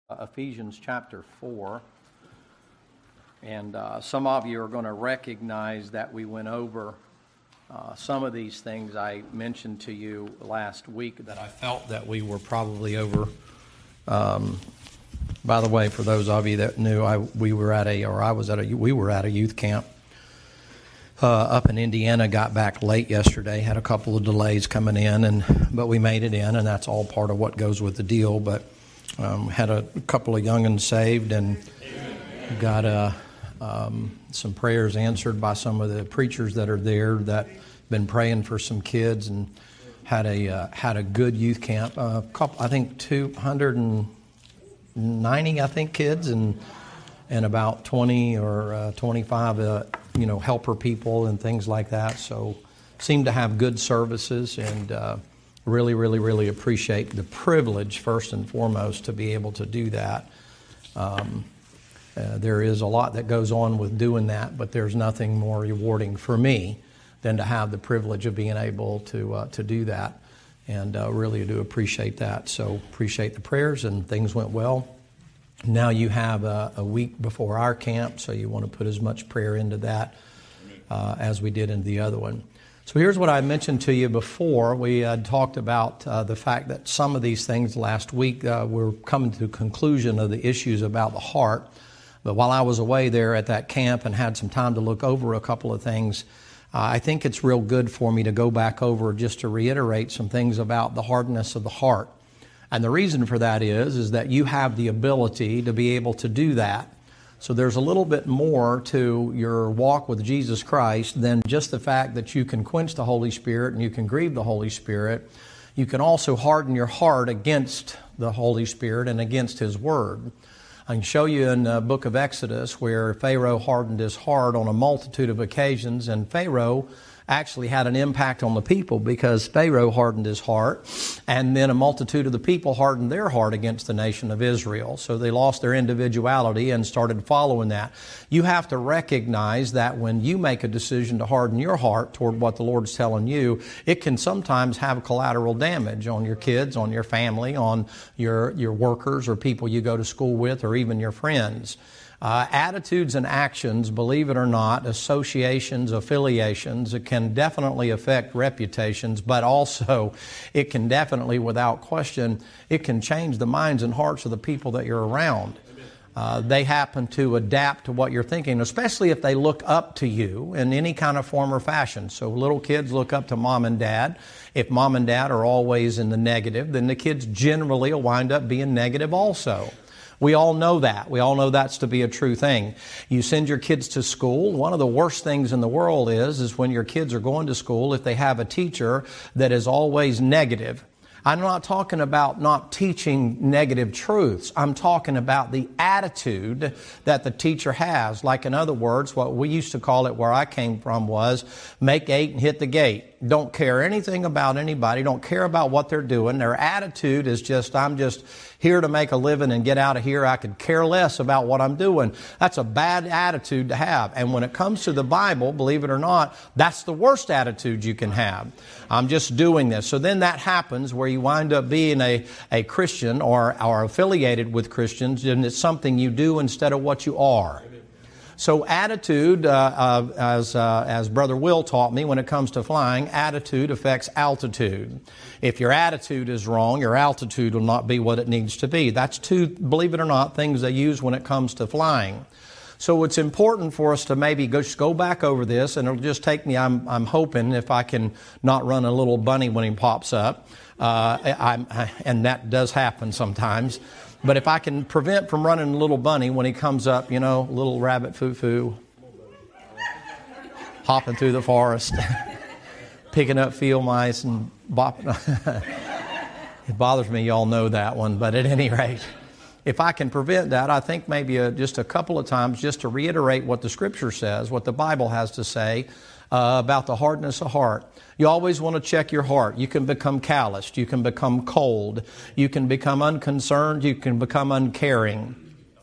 Ephesians chapter 4, and some of you are going to recognize that we went over some of these things I mentioned to you last week that I felt that we were probably over. By the way, for those of you that knew, we were at a youth camp up in Indiana. Got back late yesterday, had a couple of delays coming in, but we made it in, and that's all part of what goes with the deal. But had a couple of young'uns saved, and got some prayers answered by some of the preachers that are there that been praying for some kids, and had a good youth camp. I think 290 kids, and about 20 or 25 helper people and things like that. So seemed to have good services, and really appreciate the privilege, first and foremost, to be able to do that. There is a lot that goes on with doing that, but there's nothing more rewarding for me than to have the privilege of being able to do that, and really do appreciate that. So appreciate the prayers, and things went well. Now you have a week before our camp, so you want to put as much prayer into that as we did into the other one. So here's what I mentioned to you before. We had talked about the fact that some of these things last week were coming to the conclusion of the issues about the heart. But while I was away there at that camp and had some time to look over a couple of things, I think it's real good for me to go back over just to reiterate some things about the hardness of the heart. And the reason for that is that you have the ability to be able to do that. So there's a little bit more to your walk with Jesus Christ than just the fact that you can quench the Holy Spirit and you can grieve the Holy Spirit. You can also harden your heart against the Holy Spirit and against His Word. I can show you in the book of Exodus where Pharaoh hardened his heart on a multitude of occasions, and Pharaoh actually had an impact on the people because Pharaoh hardened his heart, and then a multitude of the people hardened their heart against the nation of Israel. So they lost their individuality and started following that. You have to recognize that when you make a decision to harden your heart toward what the Lord's telling you, it can sometimes have collateral damage on your kids, on your family, on your workers or people you go to school with, or even your friends. Attitudes and actions, believe it or not, associations, affiliations, it can definitely affect reputations, but also it can definitely, without question, it can change the minds and hearts of the people that you're around. They happen to adapt to what you're thinking, especially if they look up to you in any kind of form or fashion. So little kids look up to mom and dad. If mom and dad are always in the negative, then the kids generally will wind up being negative also. We all know that. We all know that's to be a true thing. You send your kids to school. One of the worst things in the world is when your kids are going to school, if they have a teacher that is always negative. I'm not talking about not teaching negative truths. I'm talking about the attitude that the teacher has. Like, in other words, what we used to call it where I came from was make 8 and hit the gate. Don't care anything about anybody. Don't care about what they're doing. Their attitude is just, I'm just here to make a living and get out of here. I could care less about what I'm doing. That's a bad attitude to have. And when it comes to the Bible, believe it or not, that's the worst attitude you can have. I'm just doing this. So then that happens where you wind up being a Christian or affiliated with Christians, and it's something you do instead of what you are. So attitude, as Brother Will taught me when it comes to flying, attitude affects altitude. If your attitude is wrong, your altitude will not be what it needs to be. That's two, believe it or not, things they use when it comes to flying. So it's important for us to maybe just go back over this, and it'll just take me, I'm hoping, if I can not run a little bunny when he pops up, and that does happen sometimes. But if I can prevent from running a little bunny when he comes up, little rabbit foo-foo, hopping through the forest, picking up field mice and bopping. It bothers me, y'all know that one, but at any rate, if I can prevent that, I think maybe just a couple of times just to reiterate what the Scripture says, what the Bible has to say about the hardness of heart. You always want to check your heart. You can become calloused. You can become cold. You can become unconcerned. You can become uncaring.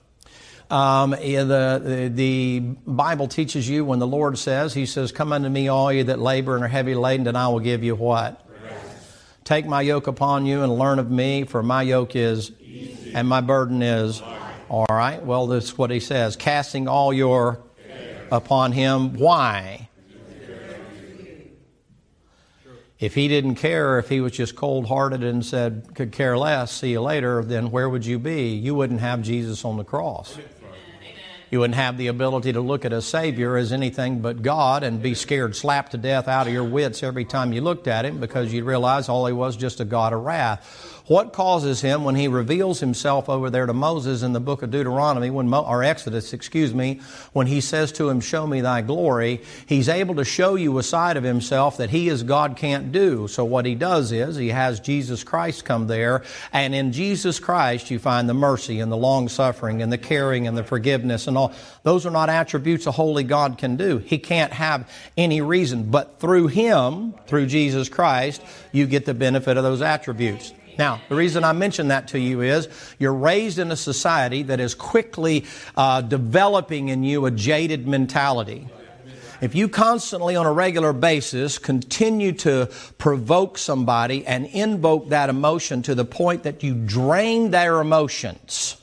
The Bible teaches you when the Lord says, He says, come unto me all ye that labor and are heavy laden, and I will give you what? Take my yoke upon you and learn of me, for my yoke is easy and my burden is light. All right, well, that's what he says. Casting all your care upon him. Why? If he didn't care, if he was just cold-hearted and said, could care less, see you later, then where would you be? You wouldn't have Jesus on the cross. You wouldn't have the ability to look at a Savior as anything but God and be scared slapped to death out of your wits every time you looked at Him, because you'd realize all He was just a God of wrath. What causes Him when He reveals Himself over there to Moses in the book of Deuteronomy, or Exodus, when He says to him, show me thy glory, He's able to show you a side of Himself that He as God can't do. So what He does is He has Jesus Christ come there, and in Jesus Christ you find the mercy and the long-suffering and the caring and the forgiveness and all. Those are not attributes a holy God can do. He can't have any reason. But through Him, through Jesus Christ, you get the benefit of those attributes. Now, the reason I mention that to you is you're raised in a society that is quickly developing in you a jaded mentality. If you constantly on a regular basis continue to provoke somebody and invoke that emotion to the point that you drain their emotions,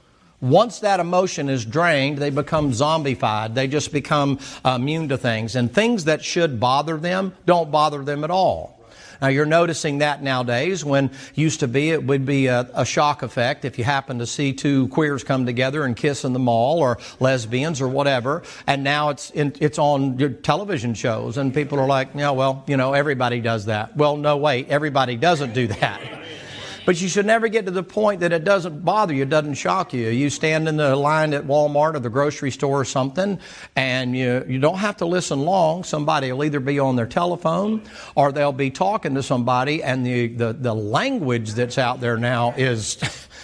once that emotion is drained, they become zombified. They just become immune to things. And things that should bother them don't bother them at all. Now, you're noticing that nowadays, when used to be it would be a shock effect if you happen to see two queers come together and kiss in the mall, or lesbians or whatever. And now it's on your television shows, and people are like, yeah, well, everybody does that. Well, no, wait, everybody doesn't do that. But you should never get to the point that it doesn't bother you, it doesn't shock you. You stand in the line at Walmart or the grocery store or something, and you don't have to listen long. Somebody will either be on their telephone or they'll be talking to somebody, and the language that's out there now is...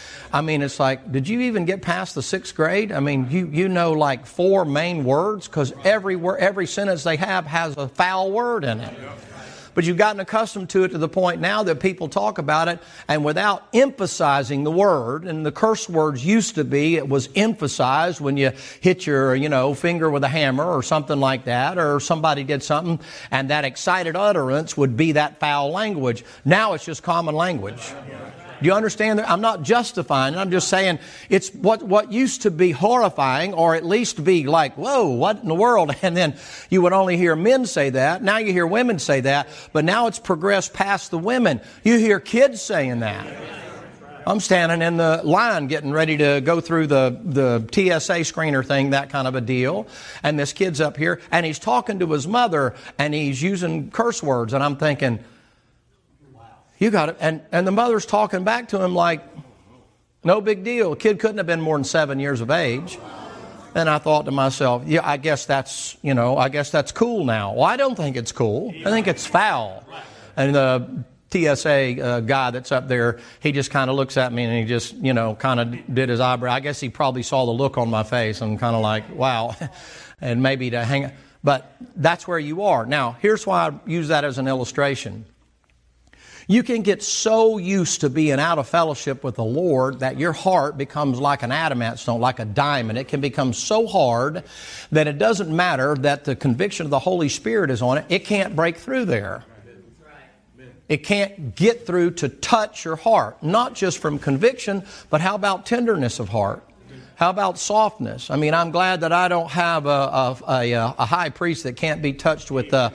it's like, did you even get past the 6th grade? You know like 4 main words, because every sentence they have has a foul word in it. But you've gotten accustomed to it to the point now that people talk about it, and without emphasizing the word, and the curse words used to be, it was emphasized when you hit your, finger with a hammer or something like that, or somebody did something, and that excited utterance would be that foul language. Now it's just common language. Do you understand that? I'm not justifying it. I'm just saying it's what used to be horrifying, or at least be like, whoa, what in the world? And then you would only hear men say that. Now you hear women say that. But now it's progressed past the women. You hear kids saying that. I'm standing in the line getting ready to go through the TSA screener thing, that kind of a deal. And this kid's up here, and he's talking to his mother, and he's using curse words. And I'm thinking... you got it. And the mother's talking back to him like, no big deal. The kid couldn't have been more than 7 years of age. And I thought to myself, yeah, I guess that's cool now. Well, I don't think it's cool. I think it's foul. And the TSA guy that's up there, he just kind of looks at me, and he just, kind of did his eyebrow. I guess he probably saw the look on my face and kind of like, wow. And maybe to hang. But that's where you are. Now, here's why I use that as an illustration. You can get so used to being out of fellowship with the Lord that your heart becomes like an adamant stone, like a diamond. It can become so hard that it doesn't matter that the conviction of the Holy Spirit is on it. It can't break through there. It can't get through to touch your heart. Not just from conviction, but how about tenderness of heart? How about softness? I'm glad that I don't have a high priest that can't be touched with the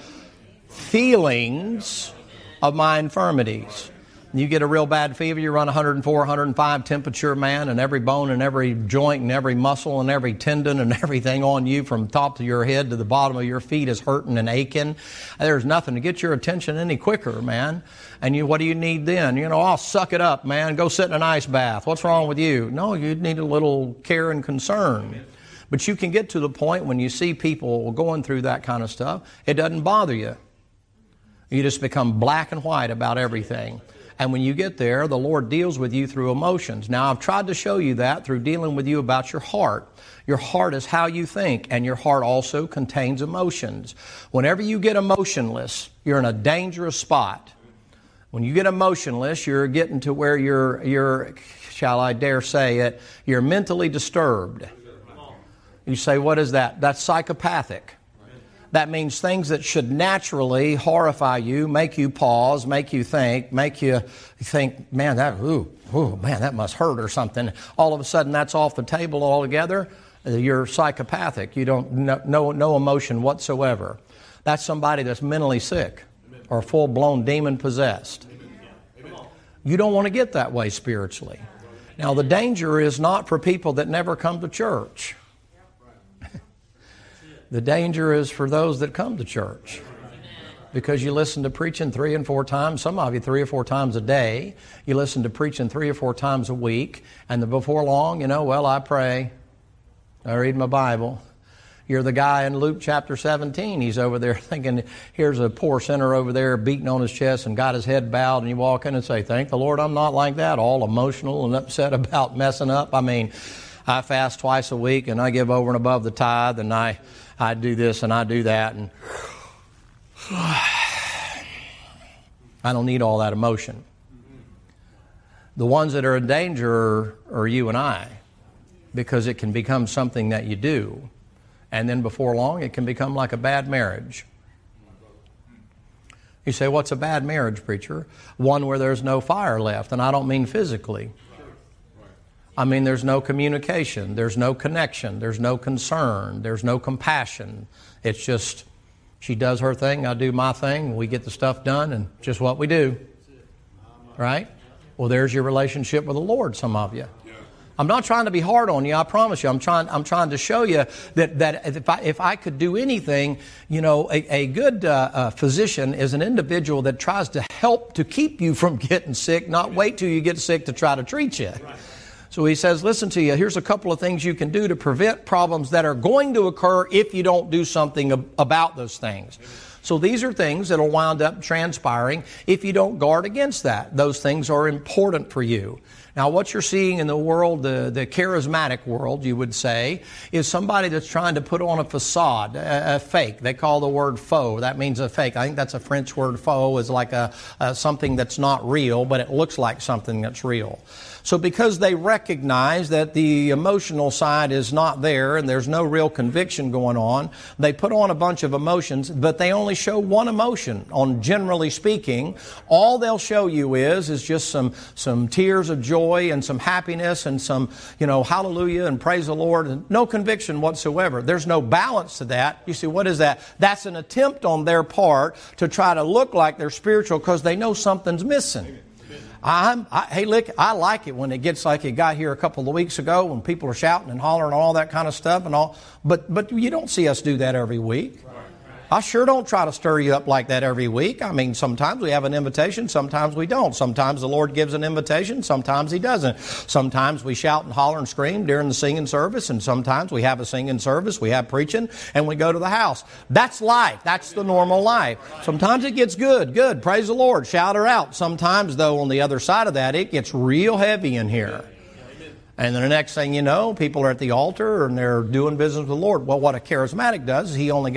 feelings of my infirmities. You get a real bad fever, you run 104, 105 temperature, man, and every bone and every joint and every muscle and every tendon and everything on you from top of your head to the bottom of your feet is hurting and aching. There's nothing to get your attention any quicker, man. And what do you need then? I'll suck it up, man. Go sit in an ice bath. What's wrong with you? No, you need a little care and concern. But you can get to the point when you see people going through that kind of stuff, it doesn't bother you. You just become black and white about everything. And when you get there, the Lord deals with you through emotions. Now, I've tried to show you that through dealing with you about your heart. Your heart is how you think, and your heart also contains emotions. Whenever you get emotionless, you're in a dangerous spot. When you get emotionless, you're getting to where you're, shall I dare say it, you're mentally disturbed. You say, what is that? That's psychopathic. That means things that should naturally horrify you, make you pause, make you think, man, that must hurt or something. All of a sudden, that's off the table altogether. You're psychopathic. You don't no emotion whatsoever. That's somebody that's mentally sick or full-blown demon-possessed. You don't want to get that way spiritually. Now, the danger is not for people that never come to church. The danger is for those that come to church. Because you listen to preaching 3 and 4 times, some of you 3 or 4 times a day. You listen to preaching 3 or 4 times a week. And before long, I pray. I read my Bible. You're the guy in Luke chapter 17. He's over there thinking, here's a poor sinner over there beating on his chest and got his head bowed. And you walk in and say, thank the Lord I'm not like that, all emotional and upset about messing up. I mean, I fast twice a week and I give over and above the tithe and I do this and I do that. And I don't need all that emotion. The ones that are in danger are you and I, because it can become something that you do. And then before long, it can become like a bad marriage. You say, what's a bad marriage, preacher? One where there's no fire left. And I don't mean physically. I mean there's no communication. There's no connection. There's no concern. There's no compassion. It's just, she does her thing, I do my thing. We get the stuff done and just what we do. Right? Well, there's your relationship with the Lord, some of you. I'm not trying to be hard on you, I promise you. I'm trying to show you that if I could do anything, a good physician is an individual that tries to help to keep you from getting sick, not wait till you get sick to try to treat you. So he says, listen to you, here's a couple of things you can do to prevent problems that are going to occur if you don't do something about those things. So these are things that will wind up transpiring if you don't guard against that. Those things are important for you. Now, what you're seeing in the world, the charismatic world, you would say, is somebody that's trying to put on a facade, a fake. They call the word faux. That means a fake. I think that's a French word. Faux is like something that's not real, but it looks like something that's real. So because they recognize that the emotional side is not there and there's no real conviction going on, they put on a bunch of emotions, but they only show one emotion. On generally speaking, all they'll show you is just some tears of joy and some happiness and some, hallelujah and praise the Lord, and no conviction whatsoever. There's no balance to that. You see, what is that? That's an attempt on their part to try to look like they're spiritual because they know something's missing. I like it when it gets like it got here a couple of weeks ago when people are shouting and hollering and all that kind of stuff and all. But you don't see us do that every week. I sure don't try to stir you up like that every week. I mean, sometimes we have an invitation, sometimes we don't. Sometimes the Lord gives an invitation, sometimes He doesn't. Sometimes we shout and holler and scream during the singing service, and sometimes we have a singing service, we have preaching, and we go to the house. That's life. That's the normal life. Sometimes it gets good. Praise the Lord. Shout her out. Sometimes, though, on the other side of that, it gets real heavy in here. And then the next thing you know, people are at the altar and they're doing business with the Lord. Well, what a charismatic does is they only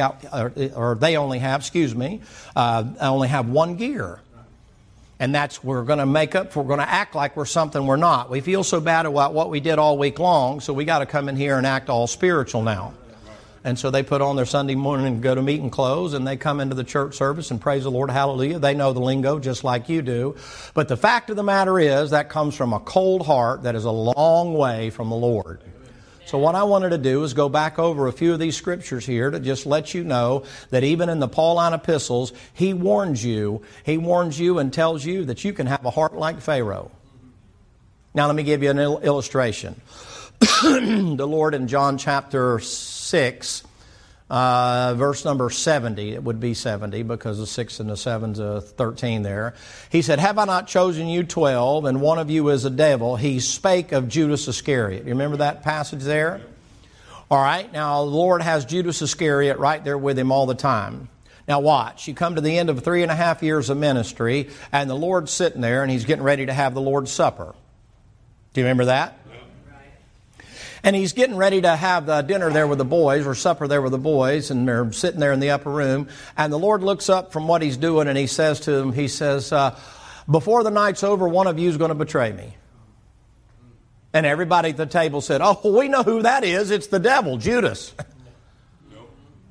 have one gear. And that's, we're going to act like we're something we're not. We feel so bad about what we did all week long, so we got to come in here and act all spiritual now. And so they put on their Sunday morning and go to meeting clothes, and they come into the church service and praise the Lord, hallelujah. They know the lingo just like you do. But the fact of the matter is that comes from a cold heart that is a long way from the Lord. So what I wanted to do is go back over a few of these scriptures here to just let you know that even in the Pauline epistles, he warns you and tells you that you can have a heart like Pharaoh. Now let me give you an illustration. The Lord in John chapter 6, verse number 70, it would be 70 because the 6 and the 7's a 13 there. He said, have I not chosen you 12, and one of you is a devil? He spake of Judas Iscariot. You remember that passage there? All right, now the Lord has Judas Iscariot right there with him all the time. Now watch, you come to the end of 3.5 years of ministry, and the Lord's sitting there, and He's getting ready to have the Lord's Supper. Do you remember that? And he's getting ready to have the dinner there with the boys, or supper there with the boys, and they're sitting there in the upper room. And the Lord looks up from what He's doing, and He says to them, He says, before the night's over, one of you is going to betray me. And everybody at the table said, oh, we know who that is. It's the devil, Judas.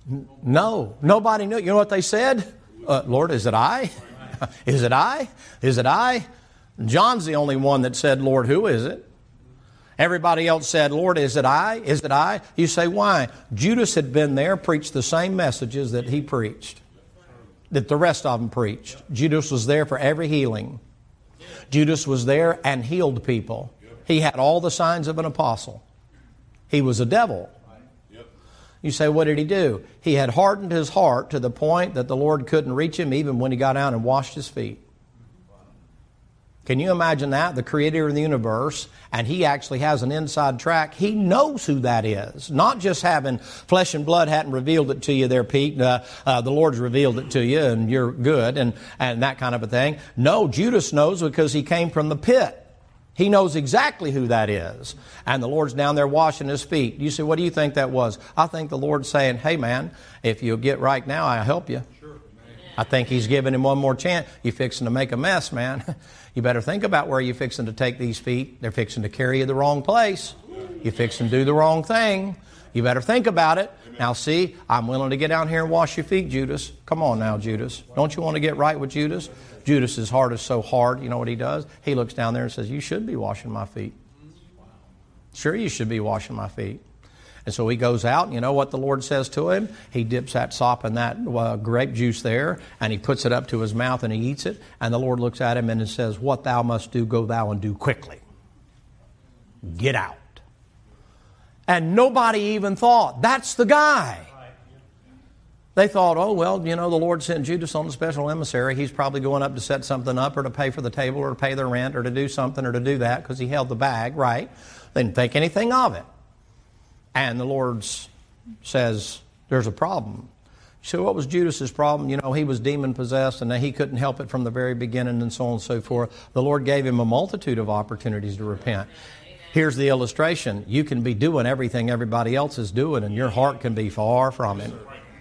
No, nobody knew. You know what they said? Lord, is it I? Is it I? Is it I? John's the only one that said, Lord, who is it? Everybody else said, Lord, is it I? Is it I? You say, why? Judas had been there, preached the same messages that he preached, that the rest of them preached. Judas was there for every healing. Judas was there and healed people. He had all the signs of an apostle. He was a devil. You say, what did he do? He had hardened his heart to the point that the Lord couldn't reach him even when he got out and washed his feet. Can you imagine that? The creator of the universe, and he actually has an inside track. He knows who that is. Not just having flesh and blood hadn't revealed it to you there, Pete. The Lord's revealed it to you and you're good and that kind of a thing. No, Judas knows because he came from the pit. He knows exactly who that is. And the Lord's down there washing his feet. You say, what do you think that was? I think the Lord's saying, hey man, if you'll get right now, I'll help you. I think He's giving him one more chance. You're fixing to make a mess, man. You better think about where you're fixing to take these feet. They're fixing to carry you the wrong place. You're fixing to do the wrong thing. You better think about it. Now see, I'm willing to get down here and wash your feet, Judas. Come on now, Judas. Don't you want to get right with Judas? Judas's heart is so hard. You know what he does? He looks down there and says, you should be washing my feet. Sure, you should be washing my feet. And so he goes out, and you know what the Lord says to him? He dips that sop in that grape juice there, and he puts it up to his mouth, and he eats it. And the Lord looks at him and says, what thou must do, go thou and do quickly. Get out. And nobody even thought, that's the guy. They thought, oh, well, you know, the Lord sent Judas on a special emissary. He's probably going up to set something up or to pay for the table or to pay the rent or to do something or to do that because he held the bag, right? They didn't think anything of it. And the Lord says, there's a problem. So what was Judas's problem? You know, he was demon-possessed and he couldn't help it from the very beginning and so on and so forth. The Lord gave him a multitude of opportunities to repent. Here's the illustration. You can be doing everything everybody else is doing and your heart can be far from Him.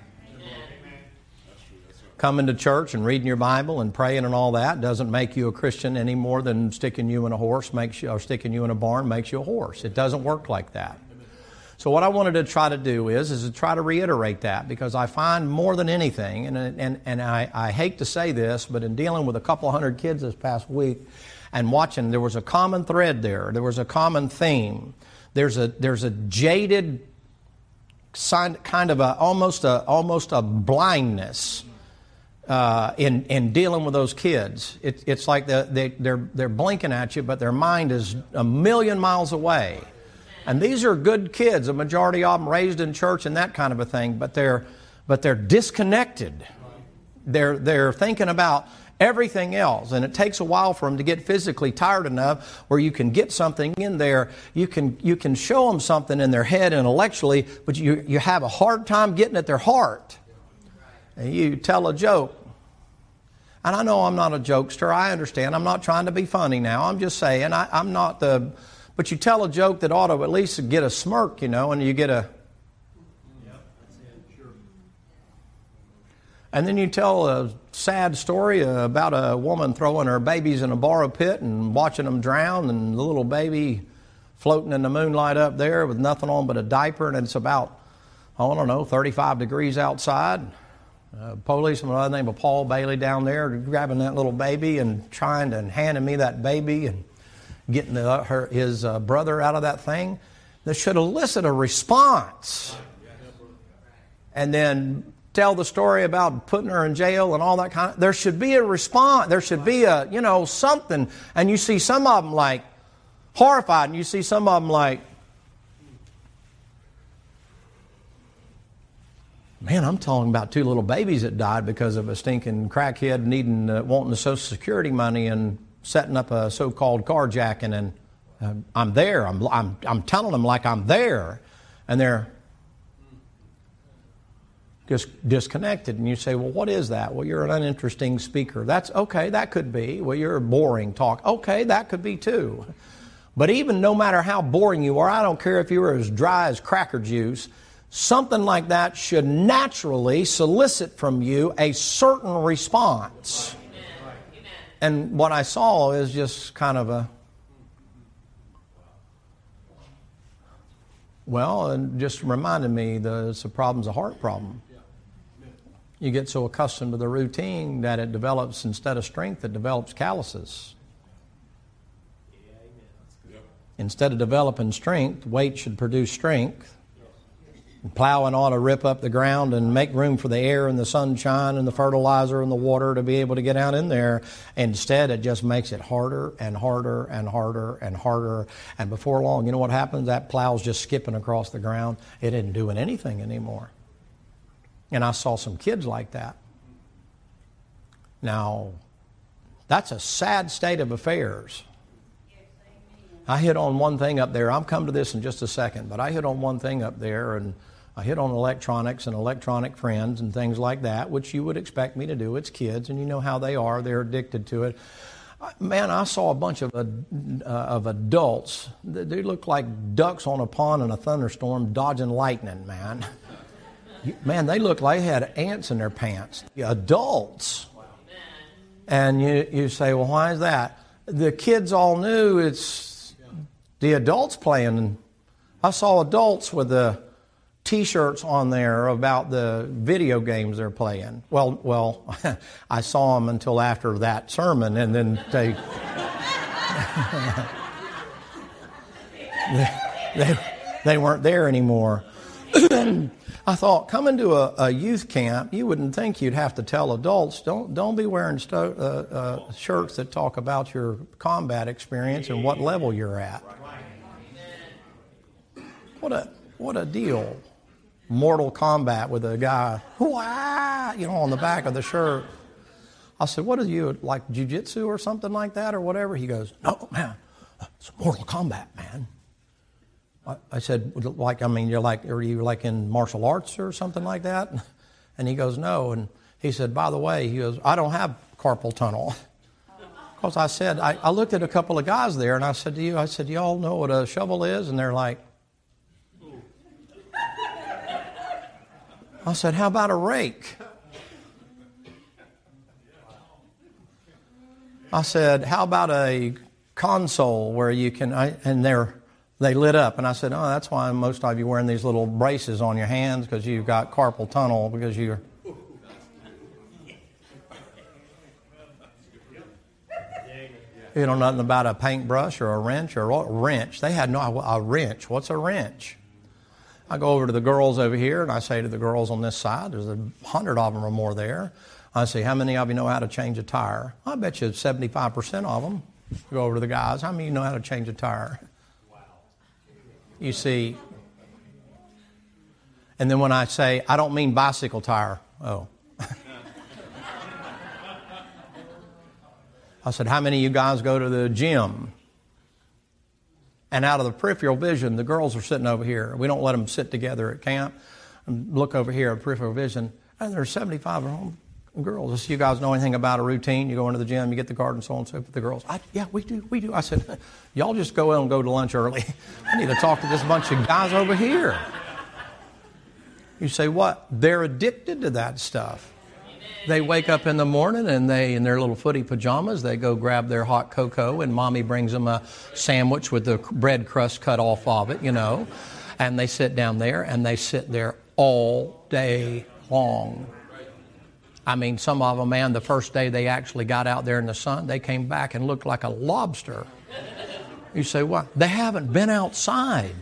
Coming to church and reading your Bible and praying and all that doesn't make you a Christian any more than sticking you in a horse makes you, or sticking you in a barn makes you a horse. It doesn't work like that. So what I wanted to try to do is to try to reiterate that, because I find more than anything, and I hate to say this, but in dealing with a couple hundred kids this past week and watching, there was a common thread there. There was a common theme. There's a jaded kind of almost a blindness in dealing with those kids. It's like they're blinking at you, but their mind is a million miles away. And these are good kids, a majority of them raised in church and that kind of a thing, but they're disconnected. They're thinking about everything else, and it takes a while for them to get physically tired enough where you can get something in there. You can show them something in their head intellectually, but you have a hard time getting at their heart. And you tell a joke. And I know I'm not a jokester. I understand. I'm not trying to be funny now. I'm just saying I'm not the... But you tell a joke that ought to at least get a smirk, you know, and you get a... And then you tell a sad story about a woman throwing her babies in a borrow pit and watching them drown, and the little baby floating in the moonlight up there with nothing on but a diaper, and it's about, I don't know, 35 degrees outside. Policeman by the name of Paul Bailey down there grabbing that little baby and trying to handing me that baby and getting his brother out of that thing. That should elicit a response. And then tell the story about putting her in jail and all that kind of... There should be a response. There should be a, you know, something. And you see some of them like horrified, and you see some of them like, man, I'm talking about two little babies that died because of a stinking crackhead wanting the Social Security money and setting up a so-called carjacking, and I'm there. I'm telling them like I'm there, and they're just disconnected. And you say, well, what is that? Well, you're an uninteresting speaker. That's okay. That could be. Well, you're a boring talk. Okay, that could be too. But even no matter how boring you are, I don't care if you were as dry as cracker juice, something like that should naturally solicit from you a certain response. And what I saw is just kind of and just reminded me it's a problem's a heart problem. You get so accustomed to the routine that it develops, instead of strength, it develops calluses. Instead of developing strength, weight should produce strength. Plowing ought to rip up the ground and make room for the air and the sunshine and the fertilizer and the water to be able to get out in there. Instead, it just makes it harder and harder and harder and harder. And before long, you know what happens? That plow's just skipping across the ground. It isn't doing anything anymore. And I saw some kids like that. Now, that's a sad state of affairs. I hit on one thing up there. I'll come to this in just a second, but I hit on one thing up there, and I hit on electronics and electronic friends and things like that, which you would expect me to do. It's kids, and you know how they are. They're addicted to it. Man, I saw a bunch of adults. They looked like ducks on a pond in a thunderstorm dodging lightning, man. Man, they looked like they had ants in their pants. Adults. And you say, well, why is that? The kids all knew it's the adults playing. I saw adults with the T-shirts on there about the video games they're playing. Well, I saw them until after that sermon, and then they weren't there anymore. I thought, coming to a youth camp, you wouldn't think you'd have to tell adults, don't be wearing shirts that talk about your combat experience and what level you're at. What a deal. Mortal Kombat with a guy, on the back of the shirt. I said, what are you, like jiu-jitsu or something like that or whatever? He goes, no, man, it's Mortal Kombat, man. I said, are you like in martial arts or something like that? And he goes, no. And he said, by the way, he goes, I don't have carpal tunnel. Because I said, I looked at a couple of guys there and I said, y'all know what a shovel is? And they're like, I said, how about a rake? I said, how about a console where you can, they lit up. And I said, oh, that's why most of you wearing these little braces on your hands, because you've got carpal tunnel, because you know nothing about a paintbrush or a wrench or a wrench. They had a wrench. What's a wrench? I go over to the girls over here, and I say to the girls on this side, there's 100 of them or more there. I say, how many of you know how to change a tire? I bet you 75% of them. Go over to the guys, how many of you know how to change a tire? Wow. You see, and then when I say, I don't mean bicycle tire. Oh. I said, how many of you guys go to the gym? And out of the peripheral vision, the girls are sitting over here. We don't let them sit together at camp. And look over here at peripheral vision, and there's 75 girls. You guys know anything about a routine? You go into the gym, you get the card and so on and so forth. The girls, yeah, we do. I said, y'all just go in and go to lunch early. I need to talk to this bunch of guys over here. You say, what? They're addicted to that stuff. They wake up in the morning and in their little footy pajamas, they go grab their hot cocoa, and mommy brings them a sandwich with the bread crust cut off of it, and they sit down there and they sit there all day long. I mean, some of them, man, the first day they actually got out there in the sun, they came back and looked like a lobster. You say, what? They haven't been outside.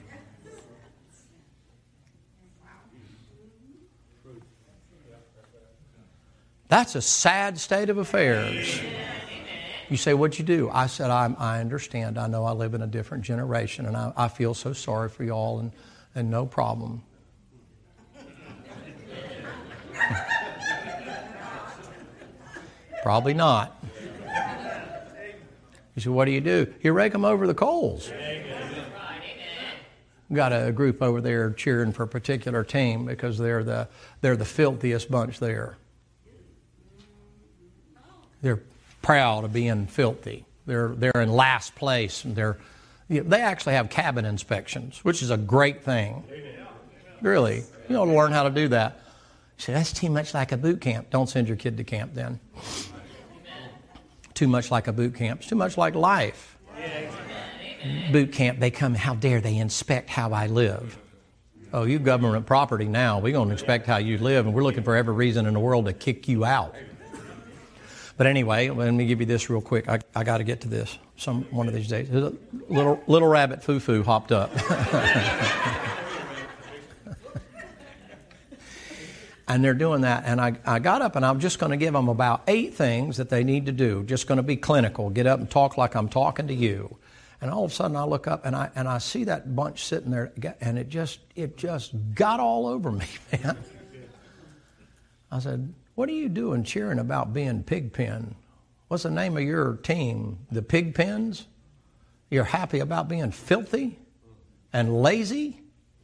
That's a sad state of affairs. You say, what'd you do? I said, I understand. I know I live in a different generation, and I feel so sorry for y'all, and no problem. Probably not. You say, what do? You rake them over the coals. Got a group over there cheering for a particular team because they're the filthiest bunch there. They're proud of being filthy. They're in last place, and they actually have cabin inspections, which is a great thing. Really, you ought to learn how to do that. You say, that's too much like a boot camp. Don't send your kid to camp then. Too much like a boot camp. It's too much like life. Boot camp, they come, how dare they inspect how I live. Oh, you government property now. We're going to inspect how you live, and we're looking for every reason in the world to kick you out. But anyway, let me give you this real quick. I got to get to this one of these days. Little rabbit foo-foo hopped up. And they're doing that. And I got up, and I'm just going to give them about 8 things that they need to do. Just going to be clinical. Get up and talk like I'm talking to you. And all of a sudden I look up, and I see that bunch sitting there, and it just got all over me, man. I said, what are you doing cheering about being Pigpen? What's the name of your team? The Pigpens? You're happy about being filthy and lazy?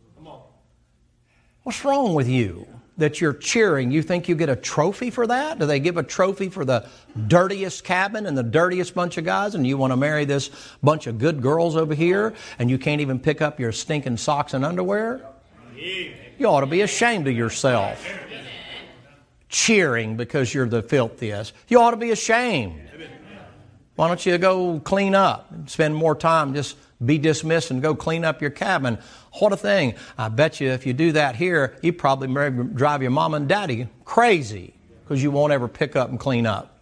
What's wrong with you that you're cheering? You think you get a trophy for that? Do they give a trophy for the dirtiest cabin and the dirtiest bunch of guys, and you want to marry this bunch of good girls over here, and you can't even pick up your stinking socks and underwear? You ought to be ashamed of yourself. Cheering because you're the filthiest. You ought to be ashamed. Why don't you go clean up? Spend more time, just be dismissed and go clean up your cabin. What a thing. I bet you if you do that here, you probably drive your mom and daddy crazy because you won't ever pick up and clean up.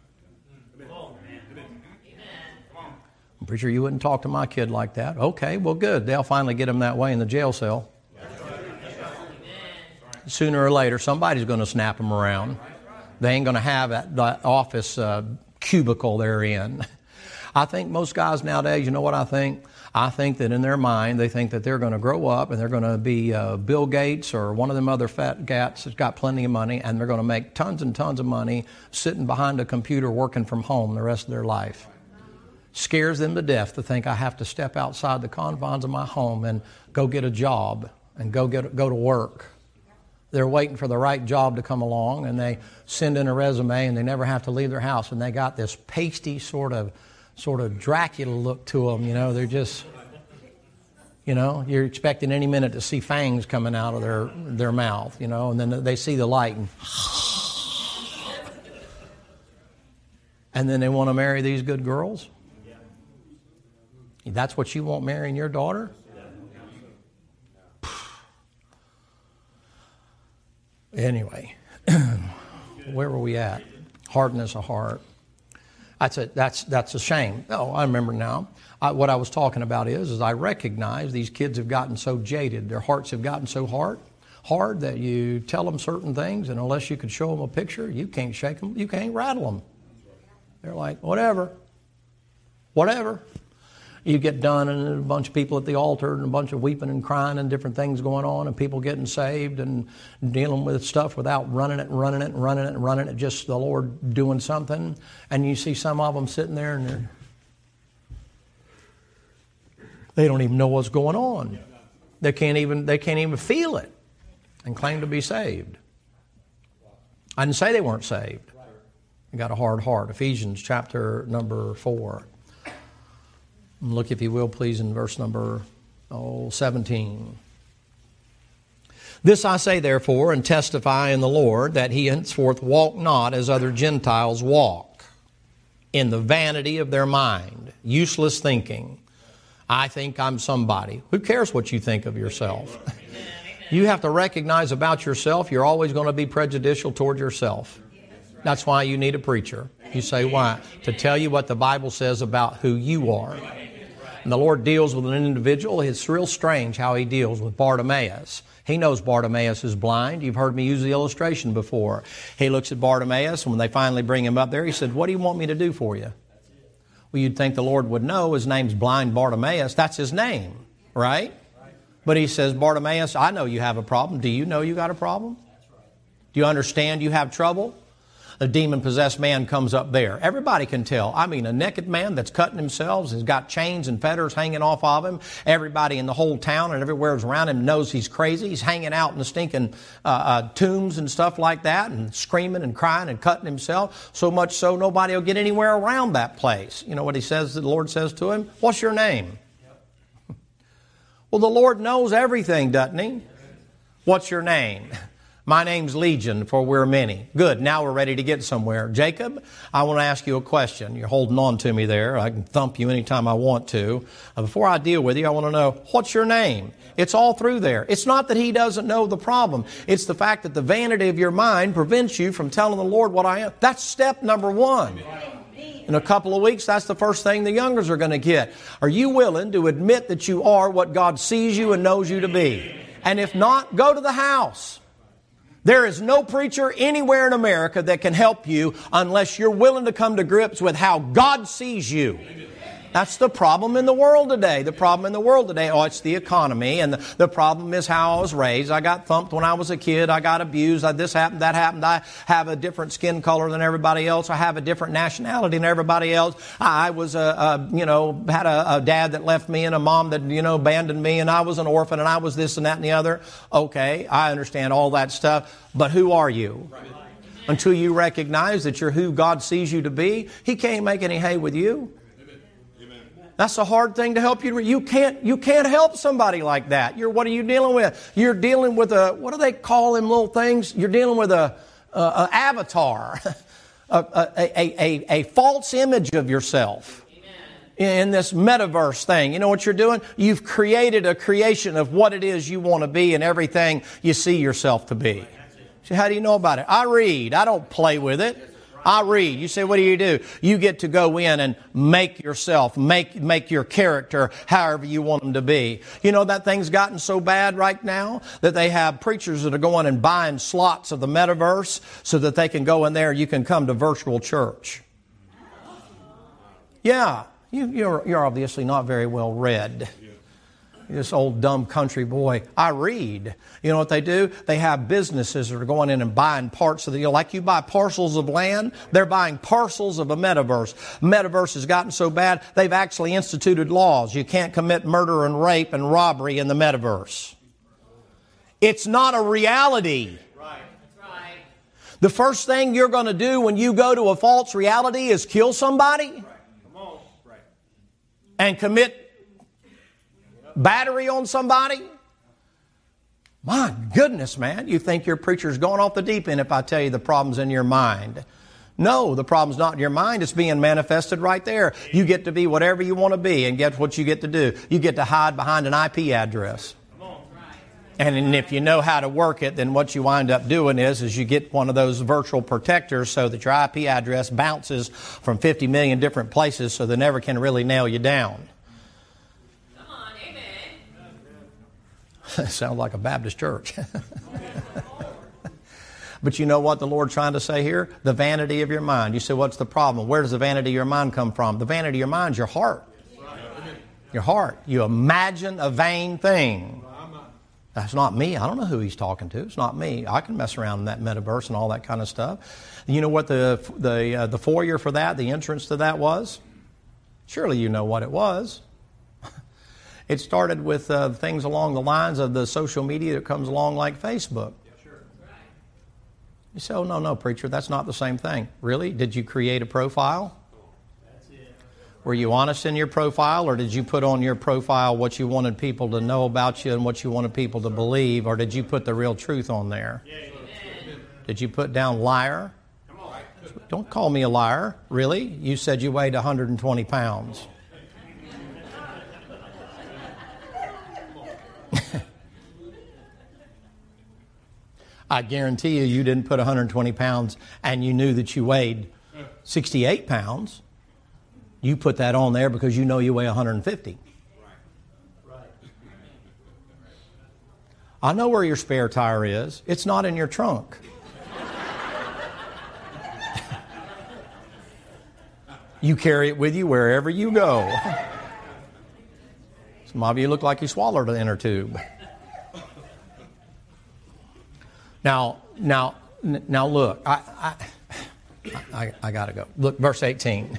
I'm pretty sure you wouldn't talk to my kid like that. Okay, well good. They'll finally get him that way in the jail cell. Sooner or later, somebody's going to snap them around. They ain't going to have that office cubicle they're in. I think most guys nowadays, you know what I think? I think that in their mind, they think that they're going to grow up and they're going to be Bill Gates or one of them other fat gats that's got plenty of money, and they're going to make tons and tons of money sitting behind a computer working from home the rest of their life. Scares them to death to think I have to step outside the confines of my home and go get a job and go to work. They're waiting for the right job to come along, and they send in a resume, and they never have to leave their house, and they got this pasty sort of Dracula look to them. You know, they're just, you know, you're expecting any minute to see fangs coming out of their mouth, you know, and then they see the light, and then they want to marry these good girls. That's what you want marrying your daughter? Anyway, where were we at? Hardness of heart. That's a shame. Oh, I remember now. What I was talking about is I recognize these kids have gotten so jaded. Their hearts have gotten so hard that you tell them certain things, and unless you could show them a picture, you can't shake them. You can't rattle them. They're like, whatever. You get done, and there's a bunch of people at the altar and a bunch of weeping and crying and different things going on, and people getting saved and dealing with stuff without running it, just the Lord doing something. And you see some of them sitting there, and they don't even know what's going on. They can't even feel it and claim to be saved. I didn't say they weren't saved. They got a hard heart. Ephesians chapter number 4. Look, if you will, please, in verse number 17. This I say, therefore, and testify in the Lord, that he henceforth walk not as other Gentiles walk, in the vanity of their mind, useless thinking. I think I'm somebody. Who cares what you think of yourself? You have to recognize about yourself, you're always going to be prejudicial toward yourself. That's why you need a preacher. You say, why? To tell you what the Bible says about who you are. And the Lord deals with an individual. It's real strange how he deals with Bartimaeus. He knows Bartimaeus is blind. You've heard me use the illustration before. He looks at Bartimaeus, and when they finally bring him up there, he said, what do you want me to do for you? Well, you'd think the Lord would know. His name's Blind Bartimaeus. That's his name, right? But he says, Bartimaeus, I know you have a problem. Do you know you got a problem? Do you understand you have trouble? A demon-possessed man comes up there. Everybody can tell. I mean, a naked man that's cutting himself, has got chains and fetters hanging off of him. Everybody in the whole town and everywhere around him knows he's crazy. He's hanging out in the stinking tombs and stuff like that, and screaming and crying and cutting himself. So much so nobody will get anywhere around that place. You know what he says? The Lord says to him, what's your name? Well, the Lord knows everything, doesn't he? What's your name? My name's Legion, for we're many. Good. Now we're ready to get somewhere. Jacob, I want to ask you a question. You're holding on to me there. I can thump you anytime I want to. Before I deal with you, I want to know, what's your name? It's all through there. It's not that he doesn't know the problem. It's the fact that the vanity of your mind prevents you from telling the Lord what I am. That's step number one. In a couple of weeks, that's the first thing the youngers are going to get. Are you willing to admit that you are what God sees you and knows you to be? And if not, go to the house. There is no preacher anywhere in America that can help you unless you're willing to come to grips with how God sees you. That's the problem in the world today. The problem in the world today, it's the economy. And the problem is how I was raised. I got thumped when I was a kid. I got abused. This happened, that happened. I have a different skin color than everybody else. I have a different nationality than everybody else. I was, had a dad that left me and a mom that, abandoned me. And I was an orphan and I was this and that and the other. Okay, I understand all that stuff. But who are you? Until you recognize that you're who God sees you to be, He can't make any hay with you. That's a hard thing to help you. You can't help somebody like that. What are you dealing with? You're dealing with what do they call them little things? You're dealing with a avatar, a false image of yourself in this metaverse thing. You know what you're doing? You've created a creation of what it is you want to be and everything you see yourself to be. So how do you know about it? I read. I don't play with it. I read. You say, what do? You get to go in and make yourself, make your character however you want them to be. You know, that thing's gotten so bad right now that they have preachers that are going and buying slots of the metaverse so that they can go in there and you can come to virtual church. Yeah, you're obviously not very well read. This old dumb country boy. I read. You know what they do? They have businesses that are going in and buying parts of like you buy parcels of land, they're buying parcels of a metaverse. Metaverse has gotten so bad, they've actually instituted laws. You can't commit murder and rape and robbery in the metaverse. It's not a reality. Right. The first thing you're going to do when you go to a false reality is kill somebody and commit battery on somebody? My goodness, man. You think your preacher's going off the deep end if I tell you the problem's in your mind. No, the problem's not in your mind. It's being manifested right there. You get to be whatever you want to be, and guess what you get to do? You get to hide behind an IP address. And if you know how to work it, then what you wind up doing is you get one of those virtual protectors so that your IP address bounces from 50 million different places so they never can really nail you down. Sounds like a Baptist church. But you know what the Lord's trying to say here? The vanity of your mind. You say, what's the problem? Where does the vanity of your mind come from? The vanity of your mind is your heart. Your heart. You imagine a vain thing. That's not me. I don't know who He's talking to. It's not me. I can mess around in that metaverse and all that kind of stuff. You know what the foyer for that, the entrance to that was? Surely you know what it was. It started with things along the lines of the social media that comes along like Facebook. Yeah, sure. You say, oh, no, preacher, that's not the same thing. Really? Did you create a profile? That's it. Were you honest in your profile, or did you put on your profile what you wanted people to know about you and what you wanted people to believe, or did you put the real truth on there? Yeah. Did you put down liar? Come on. Don't call me a liar. Really? You said you weighed 120 pounds. I guarantee you didn't put 120 pounds and you knew that you weighed 68 pounds. You put that on there because you know you weigh 150. Right. I know where your spare tire is. It's not in your trunk. You carry it with you wherever you go. Some of you look like you swallowed an inner tube. Now, look, I got to go. Look, verse 18.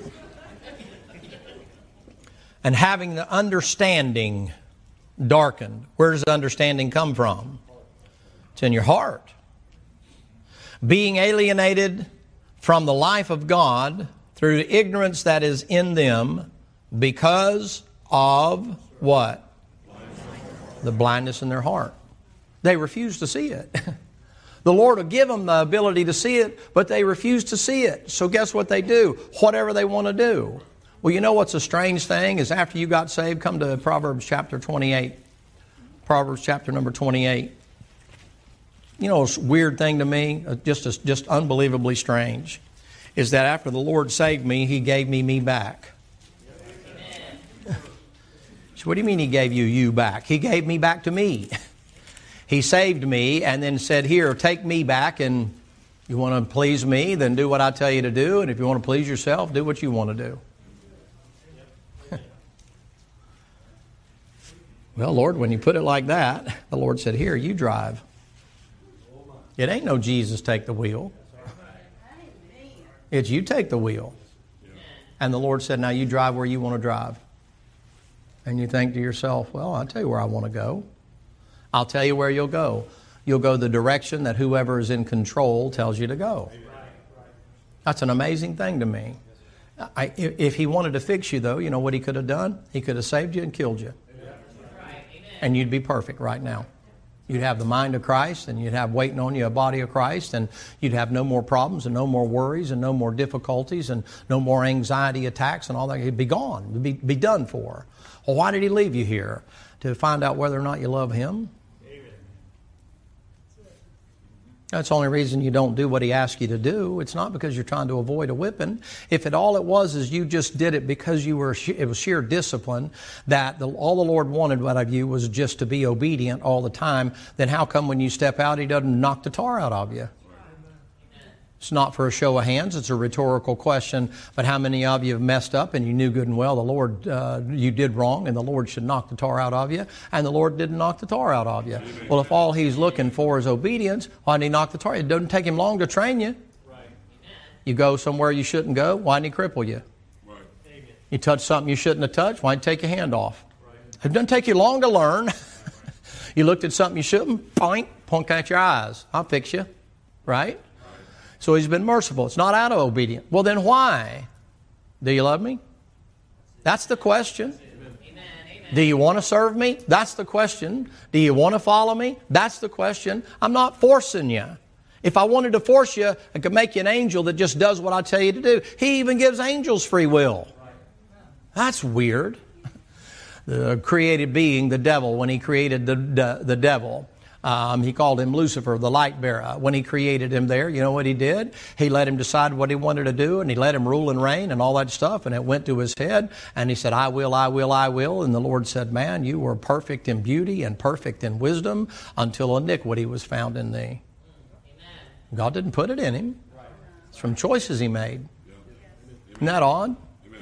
And having the understanding darkened. Where does the understanding come from? It's in your heart. Being alienated from the life of God through the ignorance that is in them because of what? The blindness in their heart. They refuse to see it. The Lord will give them the ability to see it, but they refuse to see it. So guess what they do? Whatever they want to do. Well, you know what's a strange thing is after you got saved, come to Proverbs chapter 28. Proverbs chapter number 28. You know, a weird thing to me, just unbelievably strange, is that after the Lord saved me, He gave me back. So what do you mean He gave you back? He gave me back to me. He saved me and then said, here, take me back, and you want to please me, then do what I tell you to do, and if you want to please yourself, do what you want to do. Well, Lord, when you put it like that, the Lord said, here, you drive. It ain't no Jesus take the wheel. It's you take the wheel. And the Lord said, now you drive where you want to drive. And you think to yourself, well, I'll tell you where I want to go. I'll tell you where you'll go. You'll go the direction that whoever is in control tells you to go. That's an amazing thing to me. If He wanted to fix you, though, you know what He could have done? He could have saved you and killed you. And you'd be perfect right now. You'd have the mind of Christ, and you'd have waiting on you a body of Christ, and you'd have no more problems and no more worries and no more difficulties and no more anxiety attacks and all that. It'd be gone. It'd be done for. Well, why did He leave you here? To find out whether or not you love Him? That's the only reason you don't do what He asks you to do. It's not because you're trying to avoid a whipping. If all it was is you just did it because it was sheer discipline, that all the Lord wanted out of you was just to be obedient all the time, then how come when you step out He doesn't knock the tar out of you? It's not for a show of hands. It's a rhetorical question. But how many of you have messed up and you knew good and well the Lord, you did wrong and the Lord should knock the tar out of you, and the Lord didn't knock the tar out of you? Well, if all He's looking for is obedience, why didn't He knock the tar? It doesn't take Him long to train you. You go somewhere you shouldn't go, why didn't He cripple you? You touch something you shouldn't have touched, why didn't He take your hand off? It doesn't take you long to learn. You looked at something you shouldn't, point out your eyes. I'll fix you. Right? So He's been merciful. It's not out of obedience. Well, then why? Do you love me? That's the question. Do you want to serve me? That's the question. Do you want to follow me? That's the question. I'm not forcing you. If I wanted to force you, I could make you an angel that just does what I tell you to do. He even gives angels free will. That's weird. The created being, the devil, when He created the devil, he called him Lucifer, the light bearer. When He created him there, you know what He did? He let him decide what he wanted to do, and He let him rule and reign and all that stuff, and it went to his head, and he said, I will, I will, I will. And the Lord said, man, you were perfect in beauty and perfect in wisdom until iniquity was found in thee. God didn't put it in him. It's from choices he made. Isn't that odd?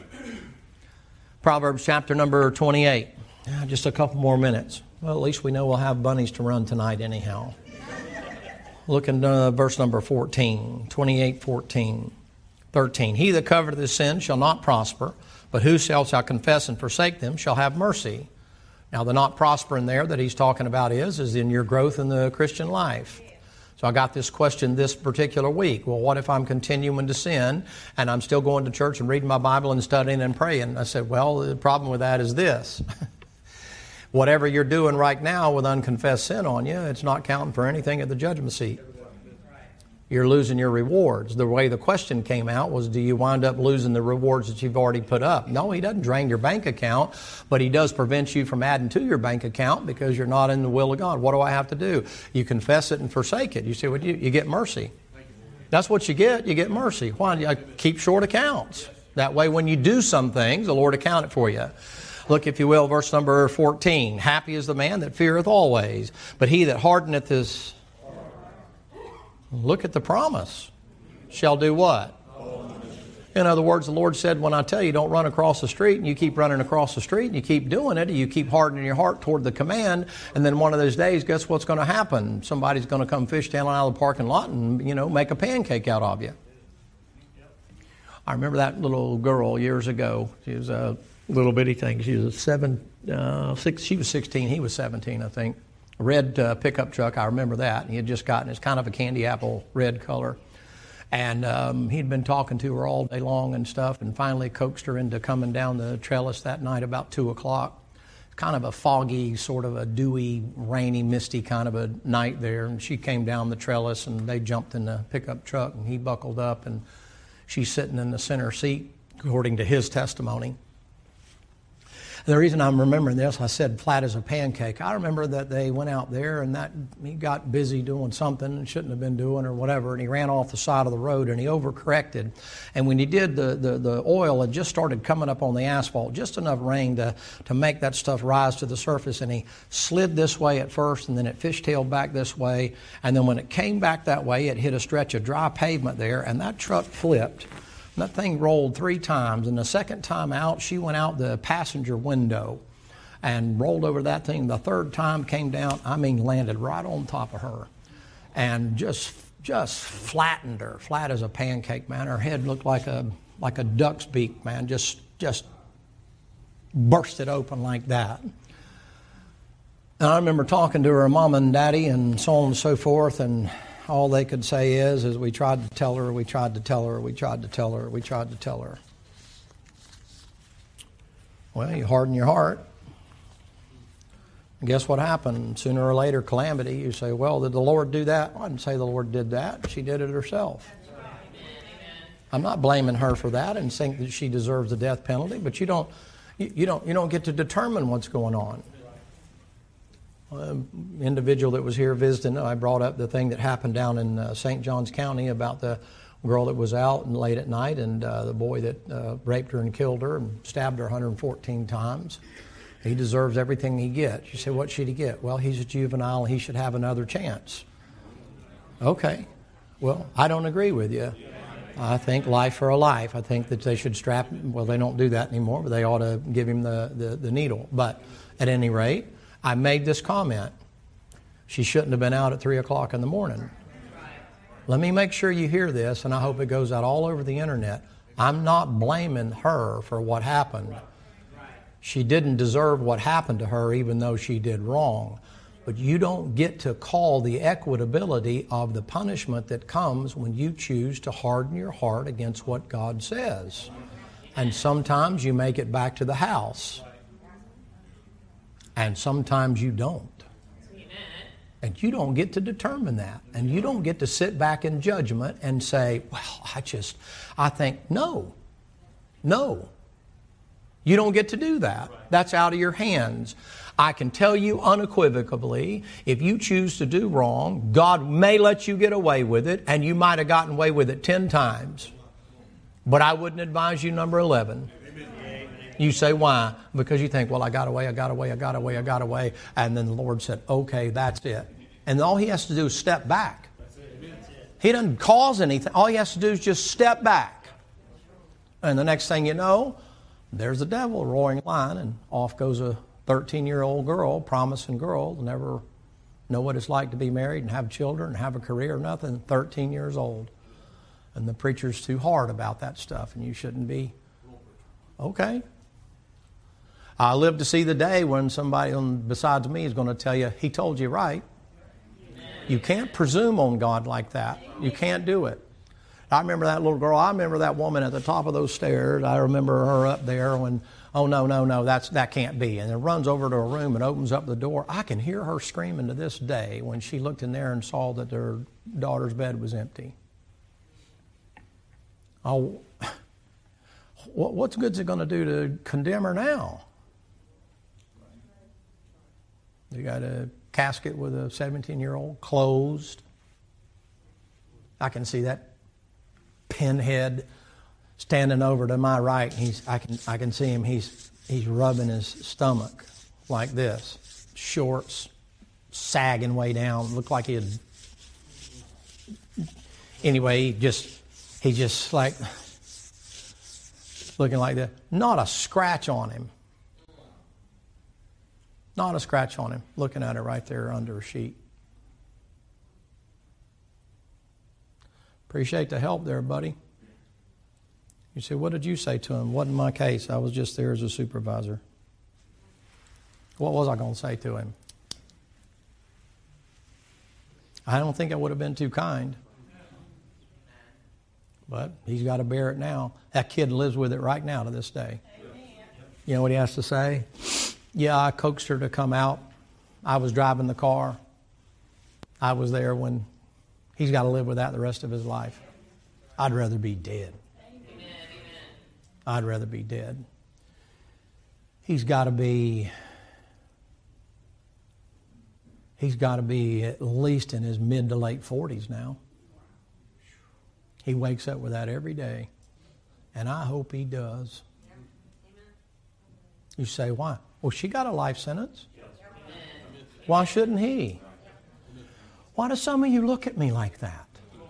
Proverbs chapter number 28. Just a couple more minutes. Well, at least we know we'll have bunnies to run tonight anyhow. Look in verse number 14, 28:14, 13. He that covereth his sin shall not prosper, but whosoever shall confess and forsake them shall have mercy. Now, the not prospering there that he's talking about is in your growth in the Christian life. So I got this question this particular week. Well, what if I'm continuing to sin and I'm still going to church and reading my Bible and studying and praying? I said, well, the problem with that is this. Whatever you're doing right now with unconfessed sin on you, it's not counting for anything at the judgment seat. You're losing your rewards. The way the question came out was, do you wind up losing the rewards that you've already put up? No, He doesn't drain your bank account, but He does prevent you from adding to your bank account because you're not in the will of God. What do I have to do? You confess it and forsake it. You see what you get mercy. That's what you get. You get mercy. Why? You keep short accounts. That way when you do some things, the Lord account it for you. Look, if you will, verse number 14. Happy is the man that feareth always, but he that hardeneth his... Look at the promise. Shall do what? In other words, the Lord said, when I tell you don't run across the street, and you keep running across the street, and you keep doing it, you keep hardening your heart toward the command, and then one of those days, guess what's going to happen? Somebody's going to come fishtailing out of the parking lot and, make a pancake out of you. I remember that little girl years ago. She was a little bitty thing. She was she was 16, he was 17, I think. A red pickup truck, I remember that. He had just gotten, it's kind of a candy apple red color. And he'd been talking to her all day long and stuff, and finally coaxed her into coming down the trellis that night about 2 o'clock. kind of a foggy, sort of a dewy, rainy, misty kind of a night there. And she came down the trellis, and they jumped in the pickup truck, and he buckled up, and she's sitting in the center seat, according to his testimony. And the reason I'm remembering this, I said flat as a pancake. I remember that they went out there, and that he got busy doing something and shouldn't have been doing or whatever, and he ran off the side of the road, and he overcorrected. And when he did, the oil had just started coming up on the asphalt, just enough rain to make that stuff rise to the surface, and he slid this way at first, and then it fishtailed back this way, and then when it came back that way, it hit a stretch of dry pavement there, and that truck flipped. And that thing rolled 3 times, and the second time out, she went out the passenger window and rolled over that thing. The third time came down, landed right on top of her, and just flattened her, flat as a pancake, man. Her head looked like a duck's beak, man, just bursted open like that. And I remember talking to her mom and daddy and so on and so forth, and all they could say is we tried to tell her, we tried to tell her, we tried to tell her, we tried to tell her. Well, you harden your heart. And guess what happened? Sooner or later, calamity. You say, well, did the Lord do that? I didn't say the Lord did that. She did it herself. I'm not blaming her for that and saying that she deserves the death penalty, but you don't get to determine what's going on. Individual that was here visiting, I brought up the thing that happened down in St. Johns County about the girl that was out and late at night, and the boy that raped her and killed her and stabbed her 114 times. He deserves everything he gets. You say, what should he get? Well, he's a juvenile and he should have another chance. Okay. Well, I don't agree with you. I think life for a life. I think that they should strap, well, they don't do that anymore, but they ought to give him the needle. But at any rate, I made this comment. She shouldn't have been out at 3 o'clock in the morning. Let me make sure you hear this, and I hope it goes out all over the internet. I'm not blaming her for what happened. She didn't deserve what happened to her, even though she did wrong. But you don't get to call the equitability of the punishment that comes when you choose to harden your heart against what God says. And sometimes you make it back to the house. And sometimes you don't. And you don't get to determine that. And you don't get to sit back in judgment and say, well, I think, no. You don't get to do that. That's out of your hands. I can tell you unequivocally, if you choose to do wrong, God may let you get away with it, and you might have gotten away with it 10 times. But I wouldn't advise you number 11. You say, why? Because you think, well, I got away. And then the Lord said, okay, that's it. And all he has to do is step back. He doesn't cause anything. All he has to do is just step back. And the next thing you know, there's the devil roaring a lion, and off goes a 13-year-old girl, promising girl, never know what it's like to be married and have children and have a career, nothing, 13 years old. And the preacher's too hard about that stuff, and you shouldn't be. Okay. I live to see the day when somebody besides me is going to tell you, he told you right. You can't presume on God like that. You can't do it. I remember that little girl. I remember that woman at the top of those stairs. I remember her up there when, oh, no, that can't be. And then runs over to a room and opens up the door. I can hear her screaming to this day when she looked in there and saw that her daughter's bed was empty. Oh, what's good's it going to do to condemn her now? You got a casket with a 17-year-old closed. I can see that pinhead standing over to my right. I can see him. He's rubbing his stomach like this, shorts sagging way down. Looked like he had. Anyway, he just like looking like that. Not a scratch on him. Not a scratch on him. Looking at it right there under a sheet. Appreciate the help there, buddy. You say, what did you say to him? Wasn't my case. I was just there as a supervisor. What was I going to say to him? I don't think I would have been too kind. But he's got to bear it now. That kid lives with it right now to this day. You know what he has to say? Yeah, I coaxed her to come out. I was driving the car. I was there when he's got to live with that the rest of his life. I'd rather be dead. I'd rather be dead. He's got to be at least in his mid to late 40s now. He wakes up with that every day. And I hope he does. You say, why? Well, she got a life sentence. Why shouldn't he? Why do some of you look at me like that?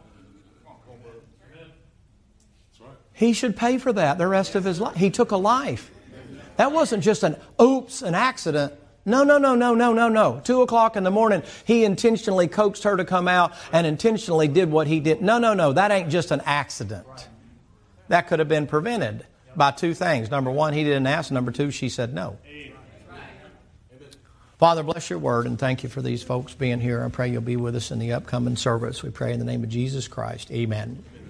He should pay for that the rest of his life. He took a life. That wasn't just an accident. No. 2 o'clock in the morning, he intentionally coaxed her to come out and intentionally did what he did. No. That ain't just an accident. That could have been prevented by two things. Number one, he didn't ask. Number two, she said no. Father, bless your word and thank you for these folks being here. I pray you'll be with us in the upcoming service. We pray in the name of Jesus Christ. Amen.